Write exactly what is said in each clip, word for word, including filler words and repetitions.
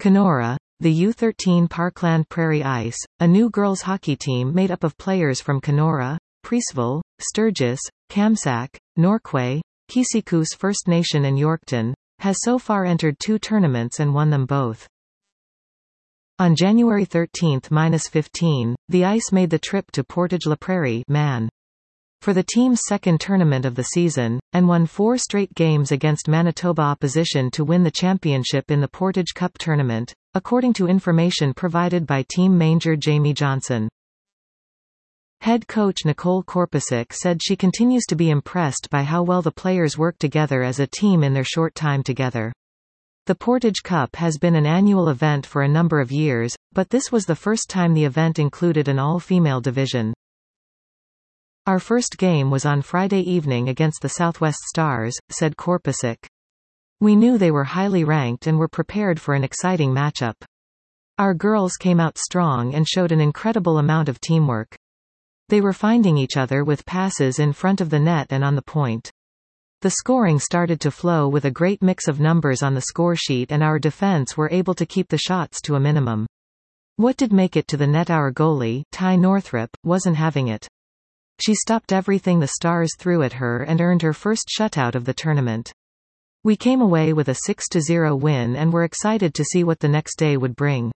Kenora, the U thirteen Parkland Prairie Ice, a new girls hockey team made up of players from Kenora, Preeceville, Sturgis, Kamsack, Norquay, Kisikuus First Nation and Yorkton, has so far entered two tournaments and won them both. On January thirteenth fifteen, the Ice made the trip to Portage-la Prairie, Man. For the team's second tournament of the season, and won four straight games against Manitoba opposition to win the championship in the Portage Cup tournament, according to information provided by team manager Jamie Johnson. Head coach Nicole Korpacek said she continues to be impressed by how well the players work together as a team in their short time together. The Portage Cup has been an annual event for a number of years, but this was the first time the event included an all-female division. Our first game was on Friday evening against the Southwest Stars, said Korpacek. We knew they were highly ranked and were prepared for an exciting matchup. Our girls came out strong and showed an incredible amount of teamwork. They were finding each other with passes in front of the net and on the point. The scoring started to flow with a great mix of numbers on the score sheet, and our defense were able to keep the shots to a minimum. What did make it to the net? Our goalie, Ty Northrup, wasn't having it. She stopped everything the Stars threw at her and earned her first shutout of the tournament. We came away with a six to zero win and were excited to see what the next day would bring.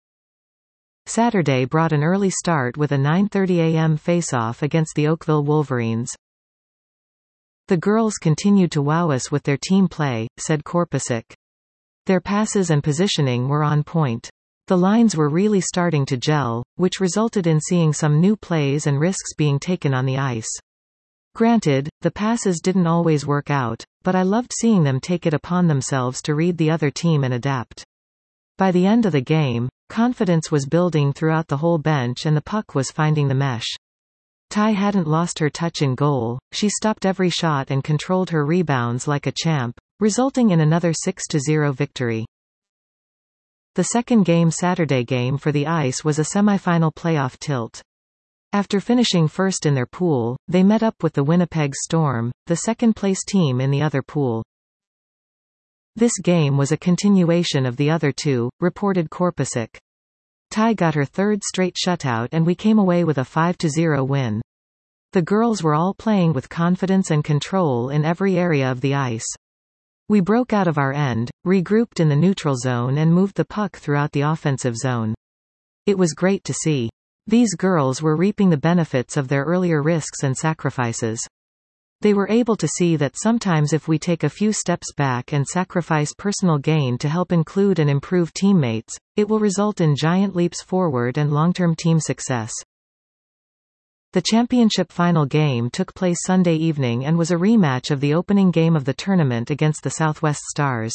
Saturday brought an early start with a nine thirty a m face-off against the Oakville Wolverines. The girls continued to wow us with their team play, said Korpacek. Their passes and positioning were on point. The lines were really starting to gel, which resulted in seeing some new plays and risks being taken on the ice. Granted, the passes didn't always work out, but I loved seeing them take it upon themselves to read the other team and adapt. By the end of the game, confidence was building throughout the whole bench and the puck was finding the mesh. Ty hadn't lost her touch in goal, she stopped every shot and controlled her rebounds like a champ, resulting in another six to zero victory. The second game Saturday game for the Ice was a semifinal playoff tilt. After finishing first in their pool, they met up with the Winnipeg Storm, the second-place team in the other pool. This game was a continuation of the other two, reported Korpacek. Ty got her third straight shutout and we came away with a five to zero win. The girls were all playing with confidence and control in every area of the ice. We broke out of our end, regrouped in the neutral zone and moved the puck throughout the offensive zone. It was great to see. These girls were reaping the benefits of their earlier risks and sacrifices. They were able to see that sometimes if we take a few steps back and sacrifice personal gain to help include and improve teammates, it will result in giant leaps forward and long-term team success. The championship final game took place Sunday evening and was a rematch of the opening game of the tournament against the Southwest Stars.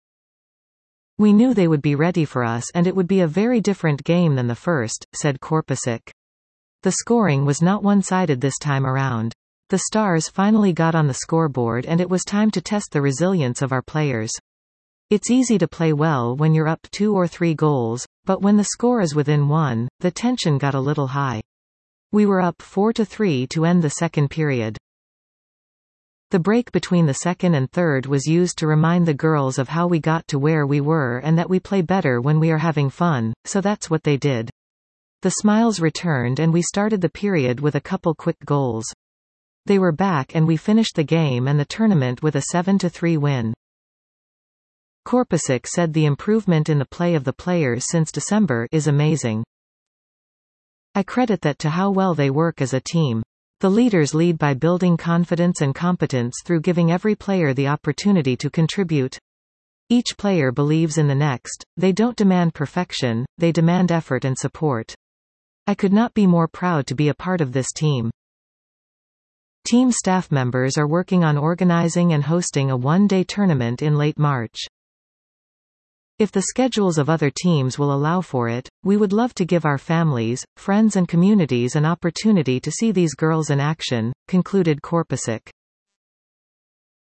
We knew they would be ready for us and it would be a very different game than the first, said Korpacek. The scoring was not one-sided this time around. The Stars finally got on the scoreboard and it was time to test the resilience of our players. It's easy to play well when you're up two or three goals, but when the score is within one, the tension got a little high. We were up four to three to end the second period. The break between the second and third was used to remind the girls of how we got to where we were and that we play better when we are having fun, so that's what they did. The smiles returned and we started the period with a couple quick goals. They were back and we finished the game and the tournament with a seven to three win. Korpacek said the improvement in the play of the players since December is amazing. I credit that to how well they work as a team. The leaders lead by building confidence and competence through giving every player the opportunity to contribute. Each player believes in the next, they don't demand perfection, they demand effort and support. I could not be more proud to be a part of this team. Team staff members are working on organizing and hosting a one-day tournament in late March. If the schedules of other teams will allow for it, we would love to give our families, friends and communities an opportunity to see these girls in action, concluded Korpacek.